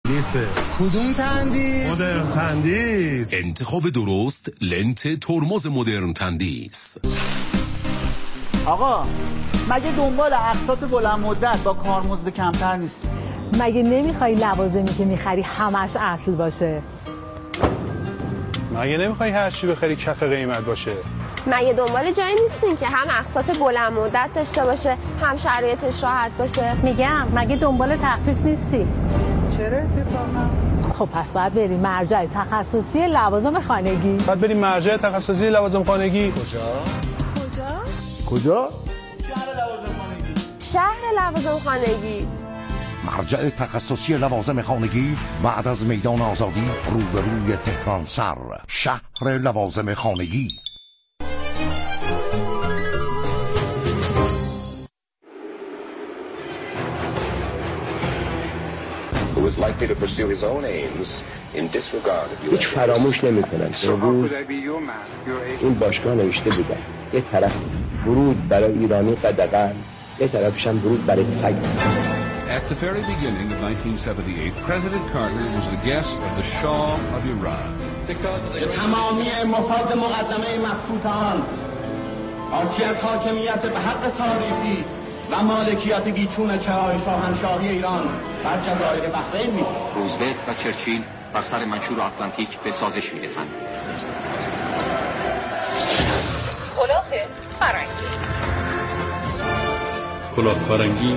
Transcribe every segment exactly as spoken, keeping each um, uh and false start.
نیسته. کدوم تندیس؟ مدرن تندیس. انتخاب درست لنت ترمز مدرن تندیس. آقا مگه دنبال اقساط بلند مدت با کارمزد کمتر نیست؟ مگه نمیخوای لوازمی که میخری همش اصل باشه؟ مگه نمیخوای هر چی بخری کف قیمت باشه؟ مگه دنبال جایی نیستین که هم اقساط بلند مدت داشته باشه هم شرایطش راحت باشه؟ میگم مگه دنبال تخفیف نیستی؟ چرا اتفاقا؟ خب پس باید بریم مرجع تخصصی لوازم خانگی. باید بریم مرجع تخصصی لوازم خانگی. کجا؟ کجا؟ کجا؟ شهر لوازم خانگی. شهر لوازم خانگی. مرجع تخصصی لوازم خانگی بعد از میدان آزادی روبروی تهران سر، شهر لوازم خانگی. who is likely to pursue his own aims in disregard of هیچ فراموش نمی‌کنن. امروز این باشگاه نوشته بودن یه طرف ورود برای ایرانی قدغن، یه طرفش هم ورود برای سگ. At the very beginning of nineteen seventy-eight, President Carter was the guest of the Shah of Iran. تمامی مفاد مقدمه مخصوصان حاکی از حاکمیت به حق تاریخی و مالکیت بیچون چرای شاهنشاهی ایران بر جزایر بحرین می روزولت و چرچیل بر سر منشور آتلانتیک به سازش می رسند. کلاه فرنگی. کلاه فرنگی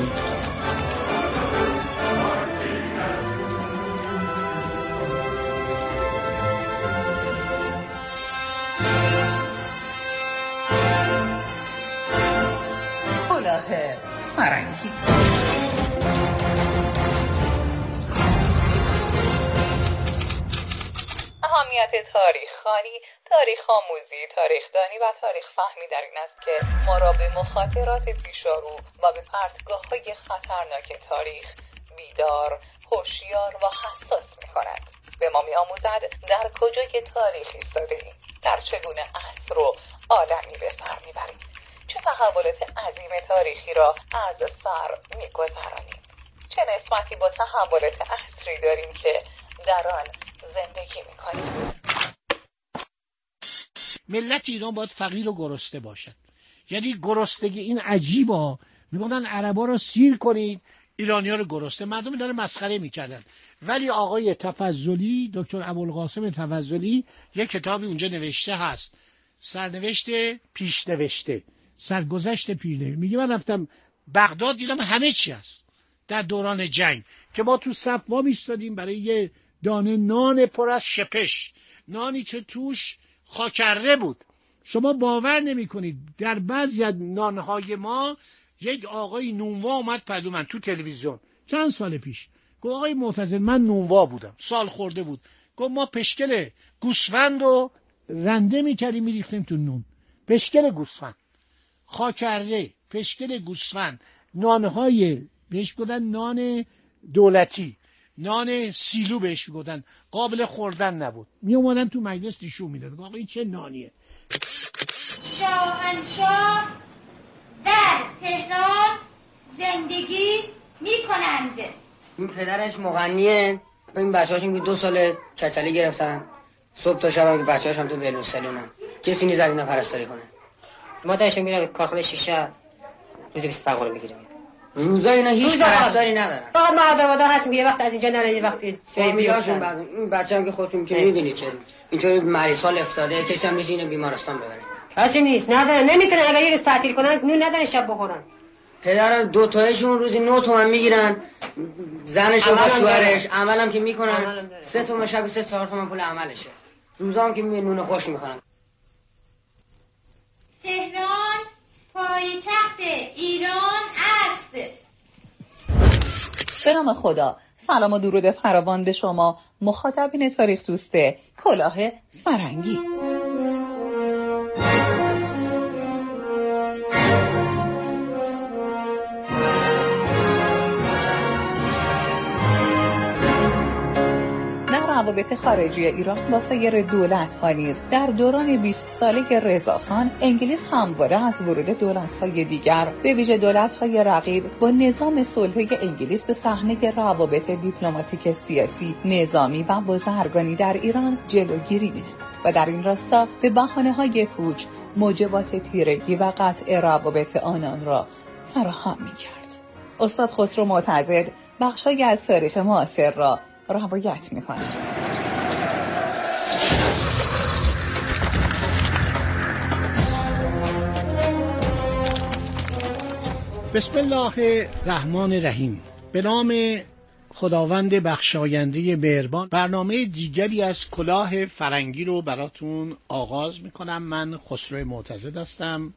کلاه فرنگی. اهمیت تاریخ خوانی، تاریخ آموزی، تاریخ دانی و تاریخ فهمی در این است که ما را به مخاطرات پیشارو و به پرتگاه‌های خطرناک تاریخ بیدار، هوشیار و حساس می‌کند. به ما می‌آموزد در کجای تاریخ ایستاده‌ایم، در چگونه عصر و عالمی به سر می‌بریم، چه تحولات عظیم تاریخی را از سر می‌گذرانیم، چه نسبتی با تحولات عصری داریم که در آن زندگی می‌کنیم. ملت ایران باید فقیر و گرسنه باشد. یعنی گرسنگی این عجیبا، میگفتن عربا رو سیر کنید، ایرانی‌ها رو گرسنه. مردم داره مسخره میکردن. ولی آقای تفضلی، دکتر ابوالقاسم تفضلی، یک کتابی اونجا نوشته هست، سرنوشت پیشنوشته، سرگذشت پیرنوشته. میگه من رفتم بغداد دیدم همه چی هست در دوران جنگ، که ما تو صف وا ایستادیم برای یه دانه نان پر از شپش، نانی که توش خاکره بود. شما باور نمی کنید در بعضی از نانهای ما یک آقای نونوا اومد پدو من تو تلویزیون چند سال پیش، گفت آقای معتزد من نونوا بودم، سال خورده بود، گفت ما پشکل گوسفند رو رنده میکردیم میریختیم تو نون، پشکل گوسفند، خاکره، پشکل گوسفند، نانهای بهش گفتن نان دولتی، نان سیلو بهش میگفتن، قابل خوردن نبود. می اومدن تو مجلس نشون میداد آقا این چه نانیه. شاهنشاه در تهران زندگی میکنند. این پدرش مغنیه، این بچه‌هاشون که دو سال کچلی گرفتن، صبح تا شب هم که بچه‌هاش هم تو بلوسلونن، کسی نیست از اینا پرستاری کنه. ما داشتیم میرم کارخونه شیشه روزی بیست پنج قرون میگیریم. روزا اینا هیچ پرستاری ندارن. فقط مادر مادر هست یه وقت از اینجا نره یه وقتی فامیلاشون بعد این بچه‌ام که خودتون که می‌بینید که اینطور مریضال افتاده، کسی هم نیست اینو بیمارستان ببره. کسی نیست، نداره، نمیتونه اگه یه روز تعطیل کنن نون نداره شب بخورن. پدر دو تایشون روزی نه تومن میگیرن، زنش و شوهرش عملم که میکنن سه تومن شب سه چهار تومن پول عملشه. روزا هم که نون خوش میخورن. تهران پایتخت ایران است. به نام خدا، سلام و درود فراوان به شما مخاطبین تاریخ دوست کلاه فرنگی. در روابط خارجی ایران با سایر دولت‌ها نیز در دوران بیست ساله رضاخان انگلیس همواره از ورود دولت‌های دیگر به ویژه دولت‌های رقیب با نظام سلطه انگلیس به صحنه روابط دیپلماتیک سیاسی، نظامی و بازرگانی در ایران جلوگیری می‌نمود و در این راستا به بهانه‌های پوچ موجبات تیرگی و قطع روابط آنان را فراهم می‌کرد. استاد خسرو معتضد بخشی از تاریخ معاصر را روایت می‌کند. بسم الله الرحمن الرحیم. به نام خداوند بخشاینده مهربان، برنامه دیگری از کلاه فرنگی رو براتون آغاز میکنم. من خسرو معتضد هستم.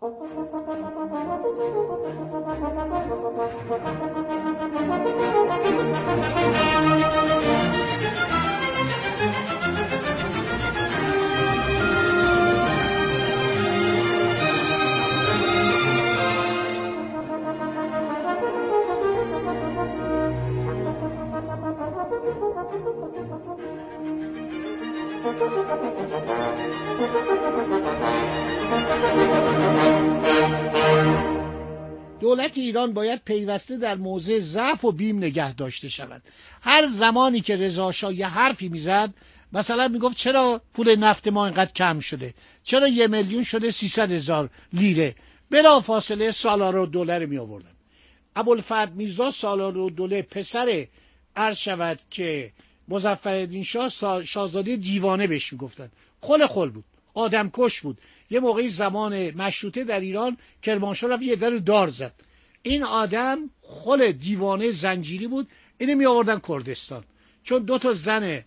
دولت ایران باید پیوسته در موضع ضعف و بیم نگه داشته شود. هر زمانی که رضا شاه یه حرفی میزد، مثلا میگفت چرا پول نفت ما اینقدر کم شده، چرا یه میلیون شده سیصد هزار لیره، بلا فاصله سالارالدوله رو می آوردن. ابوالفتح میرزا سالارالدوله پسر عرض شود که مظفرالدین شاه شاهزاده دیوانه بهش میگفتن. خل خل بود، آدم کش بود. یه موقعی زمان مشروطه در ایران کرمانشاه رفت یه در دار زد. این آدم خل دیوانه زنجیری بود. اینو می آوردن کردستان، چون دو تا زن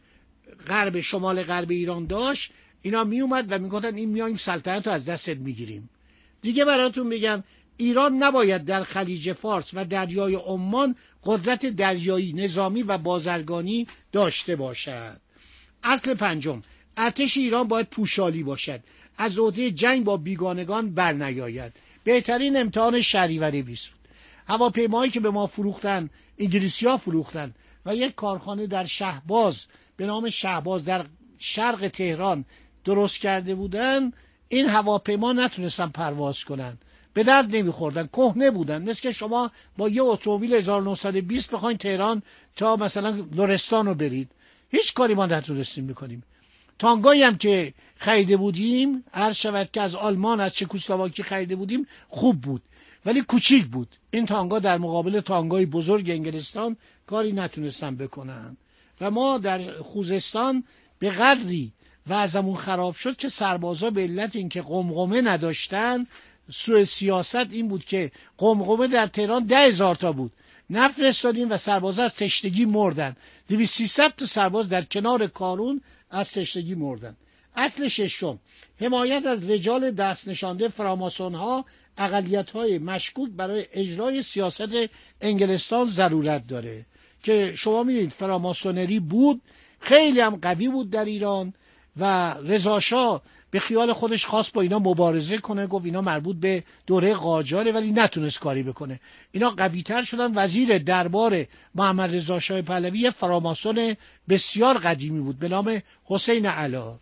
غرب شمال غرب ایران داشت. اینا می اومد و میگفتن این میایم سلطنت رو از دستت میگیریم. دیگه براتون میگم ایران نباید در خلیج فارس و دریای عمان قدرت دریایی، نظامی و بازرگانی داشته باشد. اصل پنجم، ارتش ایران باید پوشالی باشد، از عهده جنگ با بیگانگان بر نیاید. بهترین امتحان شهریوری بیست بود. هواپیمایی که به ما فروختن، انگلیسی‌ها فروختن و یک کارخانه در شهباز به نام شهباز در شرق تهران درست کرده بودن، این هواپیما نتونستن پرواز کنن، به درد نمیخوردن، کهنه بودن. مثل که شما با یه اتومبیل هزار و نهصد و بیست بخواین تهران تا مثلا لرستان رو برید، هیچ کاری ما نتونستیم بکنیم. تانگایی هم که خریده بودیم، عرض شود که از آلمان، از چکسلواکی خریده بودیم، خوب بود ولی کوچیک بود. این تانگا در مقابل تانگای بزرگ انگلستان کاری نتونستن بکنن و ما در خوزستان به قدری وضعمون خراب شد که سربازا به علت اینکه قمقمه نداشتن، سوء سیاست این بود که قمقمه در تهران ده هزار تا بود، نفرستادیم و سربازا از تشنگی مردن. دویست سیصد تا سرباز در کنار کارون از تشنگی مردن. اصل ششم، حمایت از رجال دست نشانده فراماسون ها، اقلیت های مشکوک برای اجرای سیاست انگلستان ضرورت داره که شما میدید فراماسونری بود، خیلی هم قوی بود در ایران و رضا شاه به خیال خودش خواست با اینا مبارزه کنه، گفت اینا مربوط به دوره قاجاره، ولی نتونست کاری بکنه. اینا قوی تر شدن. وزیر دربار محمد رضا شاه پهلوی فراماسون بسیار قدیمی بود به نام حسین علا.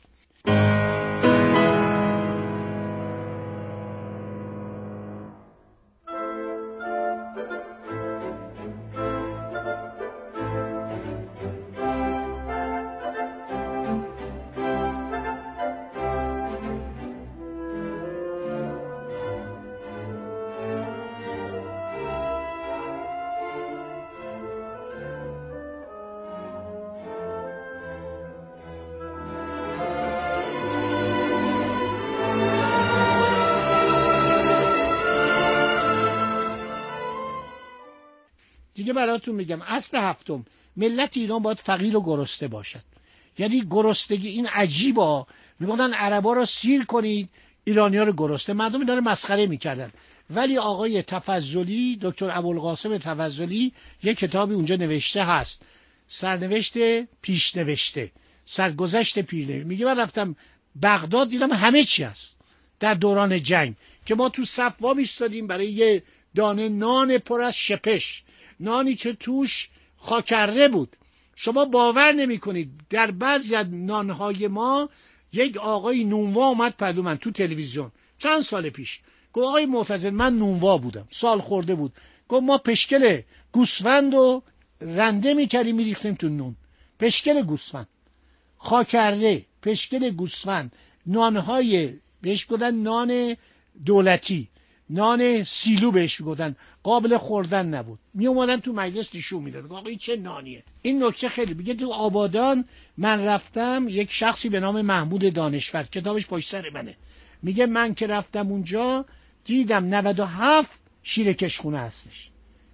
دیگه براتون میگم اصل هفتم، ملت ایران باید فقیر و گرسنه باشد. یعنی گرسنگی این عجیبه، میگفتن عربا رو سیر کنید، ایرانی‌ها رو گرسنه. مردم اینا رو مسخره میکردن. ولی آقای تفضلی، دکتر ابوالقاسم تفضلی، یک کتابی اونجا نوشته هست، سرنوشت پیشنوشته، سرگذشت پیرنوشته. میگه من رفتم بغداد دیدم همه چی هست در دوران جنگ، که ما تو صف وا ایستادیم برای یه دانه نان پر از شپش، نانی که توش خاکره بود شما باور نمی کنید در بعضی از نانهای ما یک آقای نونوا اومد پدو من تو تلویزیون چند سال پیش، گفت آقای معتزد من نونوا بودم، سال خورده بود، گفت ما پشکل گوسفند رو رنده میکردیم میریختیم تو نون، پشکل گوسفند خاکرده، پشکل گوسفند، نانهای بهش گفتن نان دولتی، نان سیلو بهش میگفتن، قابل خوردن نبود. می اومدن تو مجلس نشون میدادن آقا این چه نانیه. این نکته خیلی میگه تو آبادان من رفتم، یک شخصی به نام محمود دانشور، کتابش پشت سر منه، میگه من که رفتم اونجا دیدم نود و هفت شیرکشخونه هستش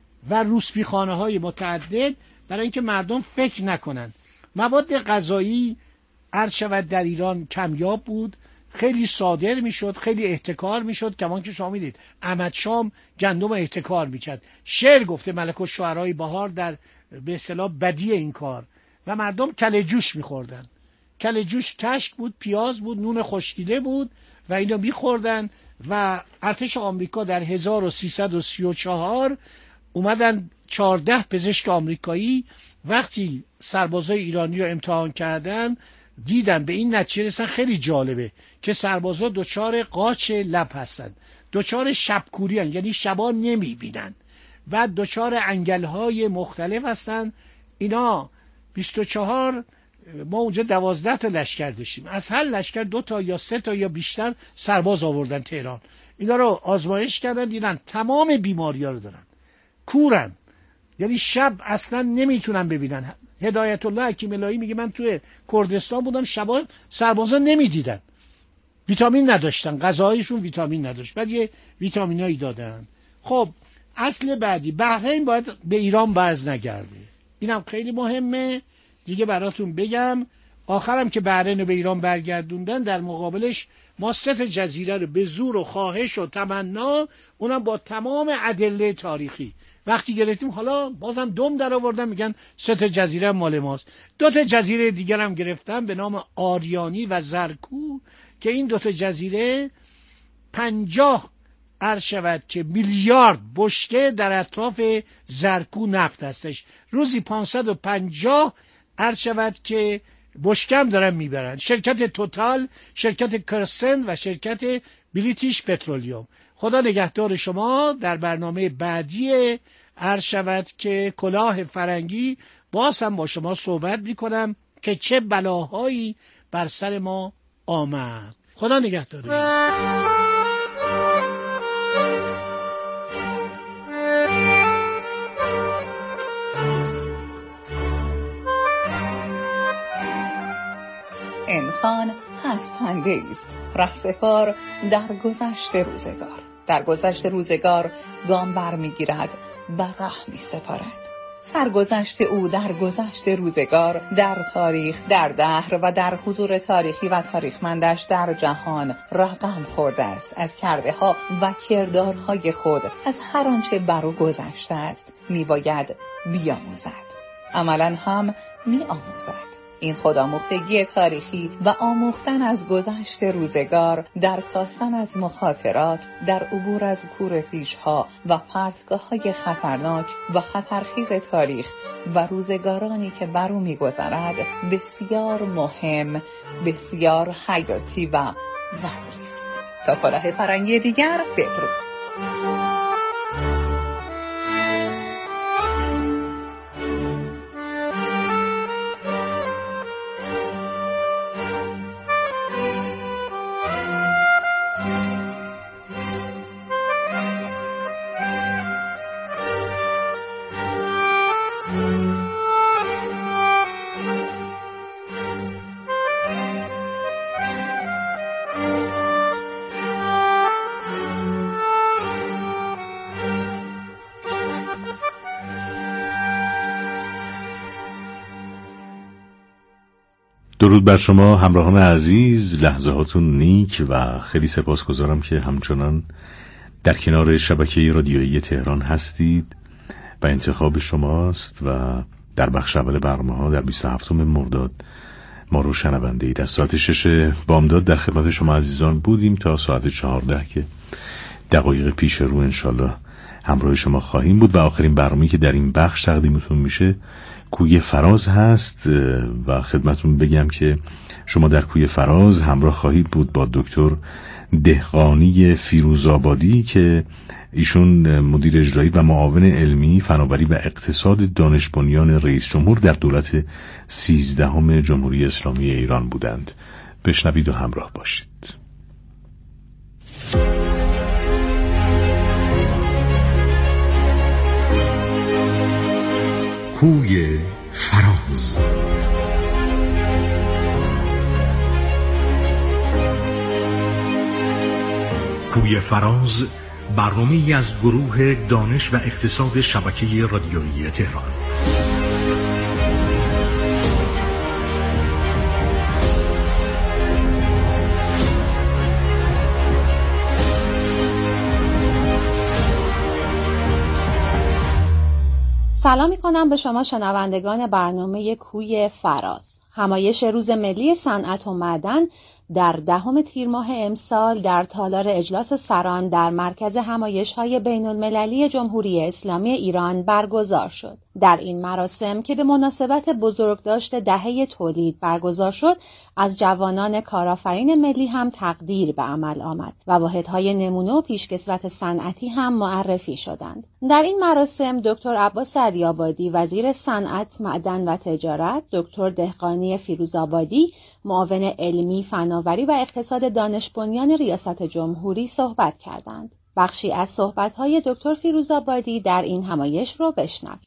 و روسپی خانه های متعدد، برای اینکه مردم فکر نکنن. مواد غذایی عرض شود در ایران کمیاب بود، خیلی صادر میشد، خیلی احتکار میشد. کمان که شما میدید احمد شام گندم احتکار میکرد، شعر گفته ملک الشعرای بهار در به اصطلاح بدیع این کار، و مردم کله جوش میخوردن. کله جوش کشک بود، پیاز بود، نون خشکیده بود و اینا میخوردن. و ارتش آمریکا در هزار و سیصد و سی و چهار اومدن چهارده پزشک آمریکایی وقتی سربازای ایرانی رو امتحان کردن دیدن به این نتیجه رسیدن، خیلی جالبه که سربازا دچار قاچ لب هستن، دچار شبکوری هستن، یعنی شبا نمیبینن، و دچار انگل‌های مختلف هستن. اینا بیست و چهار، ما اونجا دوازده تا لشکر داشتیم، از هر لشکر دو تا یا سه تا یا بیشتر سرباز آوردن تهران. اینا رو آزمایش کردن، دیدن تمام بیماری‌ها رو دارن، کورن، یعنی شب اصلا نمیتونن ببینن. هدایت الله حکیم الهی میگه من توی کردستان بودم، شبا سربازا نمیدیدن، ویتامین نداشتن، غذایشون ویتامین نداشت، بعد یه ویتامینایی دادن. خب اصل بعدی، بحرین باید به ایران برز نگرده، اینم خیلی مهمه دیگه براتون بگم. آخرم که بحرین رو به ایران برگردوندن، در مقابلش ما سه تا جزیره رو به زور و خواهش و تمنا، اونم با تمام ادله تاریخی وقتی گرفتیم، حالا بازم دم در آوردن میگن سه تا جزیره مال ماست. دو تا جزیره دیگر هم گرفتن به نام آریانی و زرکو که این دو تا جزیره پنجاه عرض شود که میلیارد بشکه در اطراف زرکو نفت هستش، روزی پانصد و پنجاه عرض شود که بشکم دارن میبرن. شرکت توتال، شرکت کرسن و شرکت بریتیش پترولیوم. خدا نگهدار شما. در برنامه بعدی عرض شود که کلاه فرنگی باز هم با شما صحبت میکنم که چه بلاهایی بر سر ما آمد. خدا نگهدار شما. انسان هستنده است، رهسپار در گذشت روزگار. در گذشت روزگار گام بر میگیرد و ره می سپارد. سرگذشت او در گذشت روزگار، در تاریخ، در دهر و در حضور تاریخی و تاریخمندش در جهان رقم خورده است. از کرده ها و کردارهای خود، از هر آنچه بر او گذشته است میباید بیاموزد، عملاً هم میآموزد. این خودآموختگی تاریخی و آموختن از گذشت روزگار، در کاستن از مخاطرات، در عبور از کور پیشها و پرتگاه‌های خطرناک و خطرخیز تاریخ و روزگارانی که بر او می‌گذرد، بسیار مهم، بسیار حیاتی و ضروری است. تا کلاه فرنگی دیگر، بدرود. درود بر شما همراهان عزیز، لحظه هاتون نیک و خیلی سپاسگزارم که همچنان در کنار شبکه رادیویی تهران هستید و انتخاب شماست و در بخش اول برنامه ها در بیست و هفتم مرداد ما رو شنونده اید. از ساعت شش بامداد در خدمت شما عزیزان بودیم تا ساعت چهارده که دقایق پیش رو انشالله همراه شما خواهیم بود و آخرین برنامه‌ای که در این بخش تقدیمتون میشه کوی فراز هست و خدمتون بگم که شما در کوی فراز همراه خواهید بود با دکتر دهقانی فیروزآبادی که ایشون مدیر اجرایی و معاون علمی فناوری و اقتصاد دانش بنیان رئیس جمهور در دولت سیزدهم جمهوری اسلامی ایران بودند. بشنوید و همراه باشید. کوی فراز. کوی فراز برنامه‌ای از گروه دانش و اقتصاد شبکه رادیویی تهران. سلام می‌کنم به شما شنوندگان برنامه کوی فراز. همایش روز ملی صنعت و معدن در دهم تیر ماه امسال در تالار اجلاس سران در مرکز همایش‌های بین‌المللی جمهوری اسلامی ایران برگزار شد. در این مراسم که به مناسبت بزرگداشت دهه تولید برگزار شد، از جوانان کارآفرین ملی هم تقدیر به عمل آمد و واحدهای نمونه و پیشکسوت صنعتی هم معرفی شدند. در این مراسم دکتر عباس علی‌آبادی وزیر صنعت، معدن و تجارت، دکتر دهقانی فیروزآبادی معاون علمی فناوری و اقتصاد دانش بنیان ریاست جمهوری صحبت کردند. بخشی از صحبت‌های دکتر فیروزآبادی در این همایش رو بشنوید.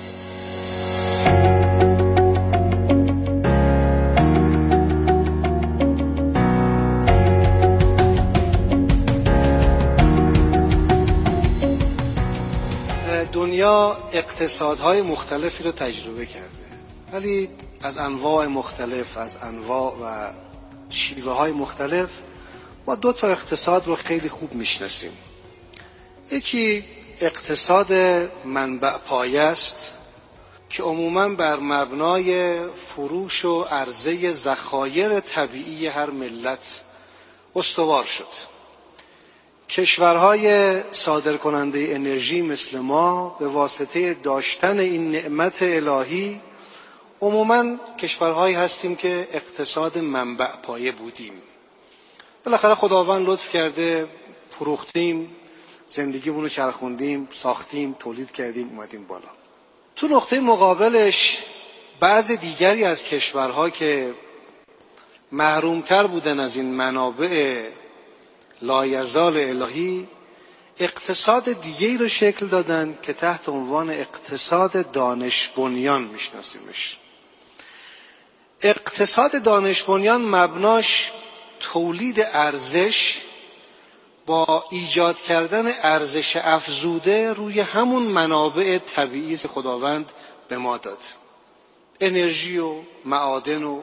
دنیا اقتصادهای مختلفی رو تجربه کرده، ولی از انواع مختلف، از انواع و شیوه های مختلف ما دو تا اقتصاد رو خیلی خوب میشناسیم. یکی اقتصاد منبع پایه است که عموماً بر مبنای فروش و عرضه ذخایر طبیعی هر ملت استوار شد. کشورهای صادرکننده انرژی مثل ما به واسطه داشتن این نعمت الهی عموماً کشورهایی هستیم که اقتصاد منبع پایه بودیم. بالاخره خداوند لطف کرده، فروختیم، زندگیمون رو چرخوندیم، ساختیم، تولید کردیم، اومدیم بالا. تو نقطه مقابلش بعض دیگری از کشورها که محرومتر بودن از این منابع لایزال الهی، اقتصاد دیگری رو شکل دادن که تحت عنوان اقتصاد دانش بنیان میشناسیمش. اقتصاد دانش بنیان مبناش تولید ارزش با ایجاد کردن ارزش افزوده روی همون منابع طبیعی که خداوند به ما داد، انرژی و معادن و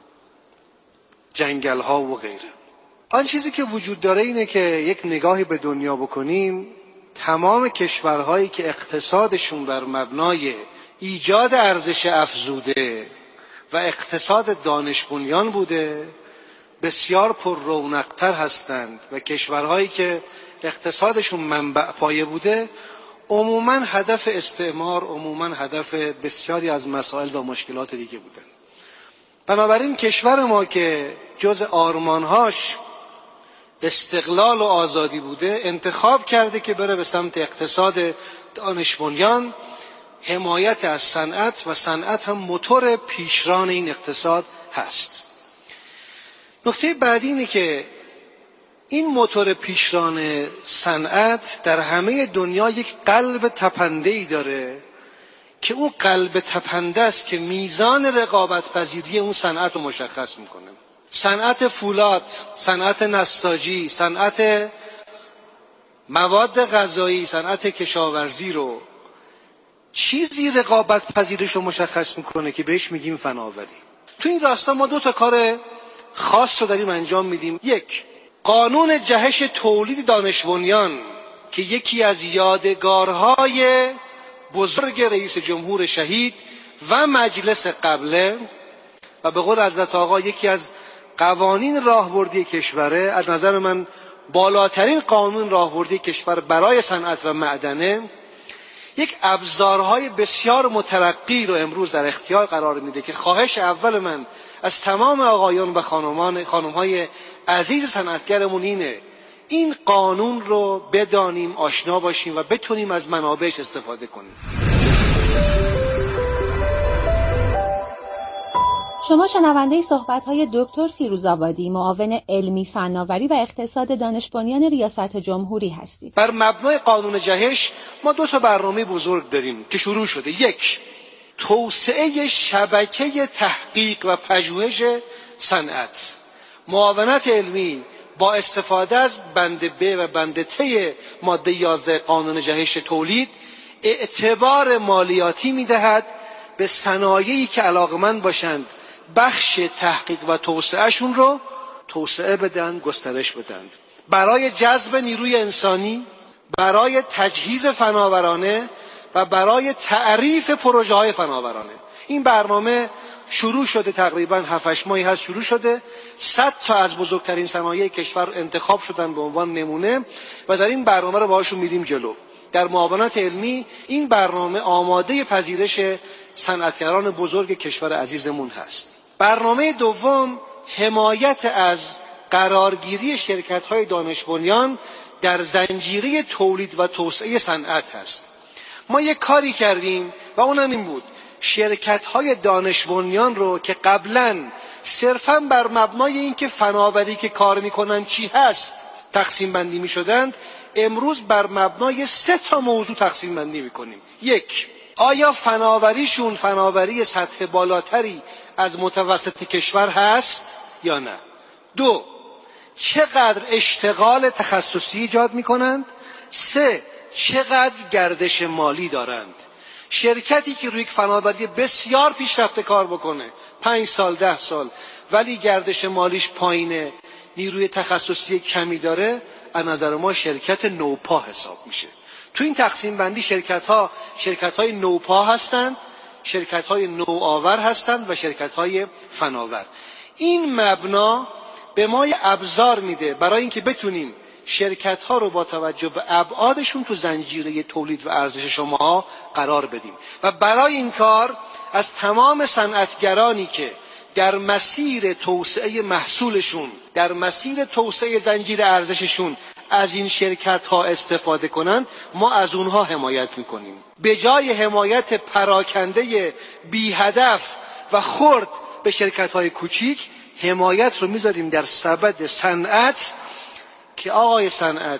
جنگل ها و غیره. آن چیزی که وجود داره اینه که یک نگاهی به دنیا بکنیم، تمام کشورهایی که اقتصادشون بر مبنای ایجاد ارزش افزوده و اقتصاد دانش بنیان بوده بسیار پر رونق‌تر هستند و کشورهایی که اقتصادشون منبع پایه بوده عموماً هدف استعمار، عموماً هدف بسیاری از مسائل و مشکلات دیگه بودن. بنابراین کشور ما که جز آرمانهاش استقلال و آزادی بوده انتخاب کرده که بره به سمت اقتصاد دانش بنیان، حمایت از صنعت و صنعت هم موتور پیشران این اقتصاد هست. نکته بعدی اینه که این موتور پیشران صنعت در همه دنیا یک قلب تپنده‌ای داره که اون قلب تپنده است که میزان رقابت پذیری اون صنعت رو مشخص میکنه. صنعت فولاد، صنعت نساجی، صنعت مواد غذایی، صنعت کشاورزی رو چیزی رقابت پذیرش رو مشخص میکنه که بهش میگیم فناوری. تو این راستا ما دو تا کار خاص رو داریم انجام میدیم. یک، قانون جهش تولید دانش بنیان که یکی از یادگارهای بزرگ رئیس جمهور شهید و مجلس قبله و به قول حضرت آقا یکی از قوانین راهبردی کشوره، از نظر من بالاترین قانون راهبردی کشور برای صنعت و معدنه. یک ابزارهای بسیار مترقی رو امروز در اختیار قرار میده که خواهش اول من از تمام آقایان و خانمان خانم‌های عزیز صنعتگرمون اینه این قانون رو بدانیم، آشنا باشیم و بتونیم از منابعش استفاده کنیم. شما شنونده صحبت‌های دکتر فیروزآبادی، معاون علمی فناوری و اقتصاد دانش بنیان ریاست جمهوری هستید. بر مبنای قانون جهش ما دو تا برنامه بزرگ داریم که شروع شده. یک، توسعه شبکه تحقیق و پژوهش صنعت، معاونت علمی با استفاده از بند ب و بند ت ماده یازده قانون جهش تولید اعتبار مالیاتی میدهد به صنایعی که علاقمند باشند بخش تحقیق و توسعهشون رو توسعه بدن، گسترش بدن، برای جذب نیروی انسانی، برای تجهیز فناورانه و برای تعریف پروژه های فناورانه. این برنامه شروع شده، تقریبا هفت هشت ماهی هست شروع شده. صد تا از بزرگترین صنایع کشور انتخاب شدن به عنوان نمونه و در این برنامه رو باهاشون میریم جلو. در معاونت علمی این برنامه آماده پذیرش صنعتگران بزرگ کشور عزیزمون هست. برنامه دوم حمایت از قرارگیری شرکت‌های دانش بنیان در زنجیره تولید و توسعه صنعت هست. ما یک کاری کردیم و اونم این بود شرکت‌های دانش بنیان رو که قبلاً صرفاً بر مبنای اینکه فناوری که کار می‌کنن چی هست تقسیم بندی می‌شدند، امروز بر مبنای سه تا موضوع تقسیم بندی می‌کنیم. یک، آیا فناوریشون فناوری سطح بالاتری از متوسط کشور هست یا نه؟ دو، چقدر اشتغال تخصصی ایجاد می‌کنند؟ سه، چقدر گردش مالی دارند؟ شرکتی که روی یک فناوری بسیار پیشرفته کار بکنه پنج سال ده سال ولی گردش مالیش پایینه، نیروی تخصصی کمی داره، از نظر ما شرکت نوپا حساب میشه. تو این تقسیم بندی شرکت ها شرکت های نوپا هستند، شرکت های نوآور هستند و شرکت های فناور. این مبنا به ما ابزار میده برای اینکه بتونیم شرکت ها رو با توجه به ابعادشون تو زنجیره تولید و ارزش شما قرار بدیم و برای این کار از تمام صنعتگرانی که در مسیر توسعه محصولشون، در مسیر توسعه زنجیره ارزششون از این شرکت ها استفاده کنند، ما از اونها حمایت میکنیم. به جای حمایت پراکنده بی هدف و خرد به شرکت های کوچیک، حمایت رو میذاریم در سبد صنعت که آقای صنعت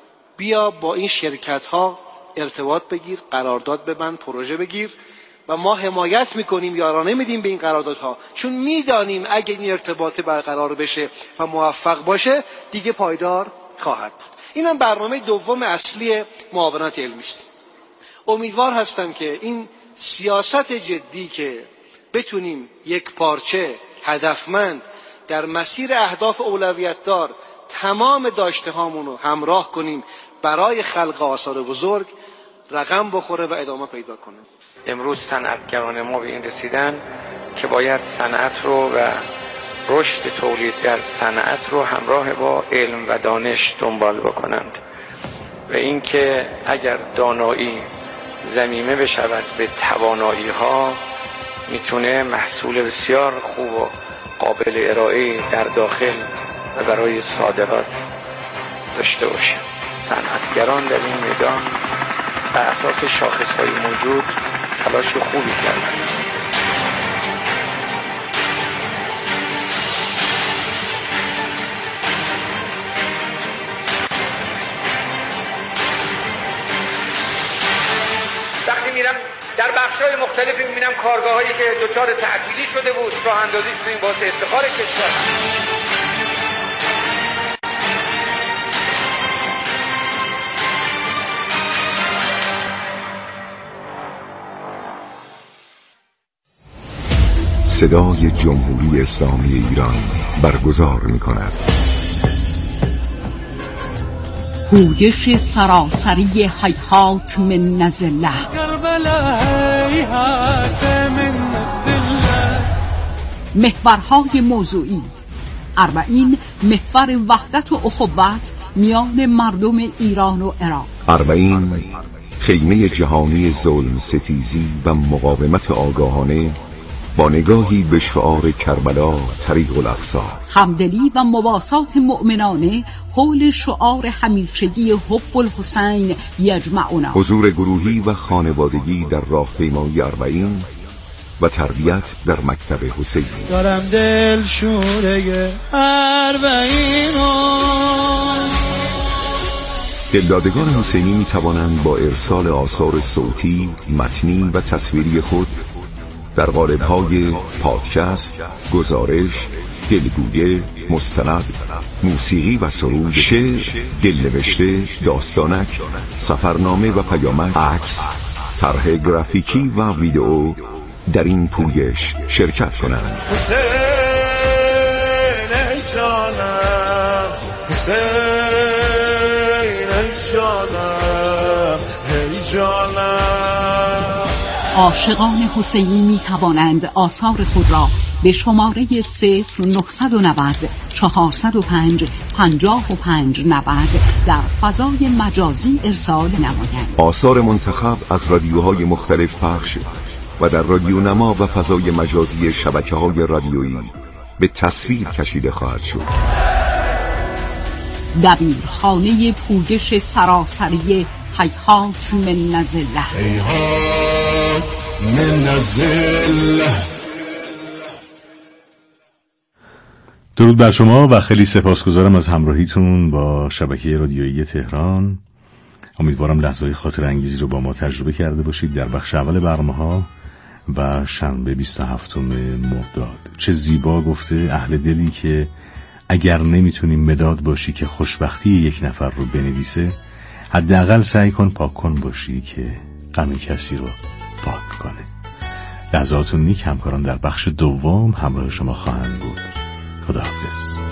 بیا با این شرکت ها ارتباط بگیر، قرارداد ببند، پروژه بگیر و ما حمایت میکنیم، یارانه میدیم به این قراردادها، چون میدانیم اگه این ارتباط برقرار بشه و موفق باشه دیگه پایدار خواهد بود. اینم برنامه دوم اصلی معاونت علمی است. امیدوار هستم که این سیاست جدی که بتونیم یک پارچه هدفمند در مسیر اهداف اولویت دار تمام داشته هامون رو همراه کنیم برای خلق آثار بزرگ رقم بخوره و ادامه پیدا کنه. امروز صنعتگران ما به این رسیدن که باید صنعت رو و رشد تولید در صنعت رو همراه با علم و دانش دنبال بکنند و اینکه اگر دانایی ضمیمه بشود به توانایی ها میتونه محصول بسیار خوب و قابل ارائه در داخل و برای صادرات داشته باشه. صنعتگران در این میدان بر اساس شاخص‌های موجود تلاش خوبی کردند. وقتی میرم در بخش‌های مختلفی میبینم کارگاه‌هایی که دچار تعطیلی شده بود، راه اندازیش بدیم باعث افتخار کشور. صدای جمهوری اسلامی ایران برگزار می‌کند. پویش سراسری هیهات من نزله محورهای موضوعی اربعین محور وحدت و اخوت میان مردم ایران و عراق. اربعین خیمه جهانی ظلم ستیزی و مقاومت آگاهانه با نگاهی به شعار کربلا طریق الاقصی، همدلی و مواسات مؤمنانه حول شعار همیشگی حب الحسین یجمعنا، حضور گروهی و خانوادگی در راهپیمایی اربعین و تربیت در مکتب حسینی. دارم دل شوره اربعینو. دلدادگان حسینی می توانند با ارسال آثار صوتی، متنی و تصویری خود در قالب‌های پادکست، گزارش، دلگویه، مستند، موسیقی و سرود، شعر، دلنوشته، داستانک، سفرنامه و پیامک، عکس، طرح گرافیکی و ویدئو در این پویش شرکت کنند. حسین جانم، حسین جانم، ای جانم. عاشقان حسینی می توانند آثار خود را به شماره صفر نهصد و نود چهارصد و پنج پنجاه و پنج نود در فضای مجازی ارسال نمایند. آثار منتخب از رادیوهای مختلف پخش و در رادیو نما و فضای مجازی شبکه‌های رادیویی به تصویر کشیده خواهد شد. دبیرخانه پویش سراسری هیهات من نزله، هیهات من نزله. درود بر شما و خیلی سپاسگزارم از همراهیتون با شبکه رادیویی تهران. امیدوارم لحظه‌های خاطر انگیزی رو با ما تجربه کرده باشید در بخش اول برنامه‌ها و شنبه بیست و هفتم مرداد. چه زیبا گفته اهل دلی که اگر نمیتونی مداد باشی که خوشبختی یک نفر رو بنویسه، حداقل سعی کن پاک کن باشی که غم کسی رو پاک کنه. لحظاتون نیک. همکاران در بخش دوم همراه شما خواهند بود. خداحافظ.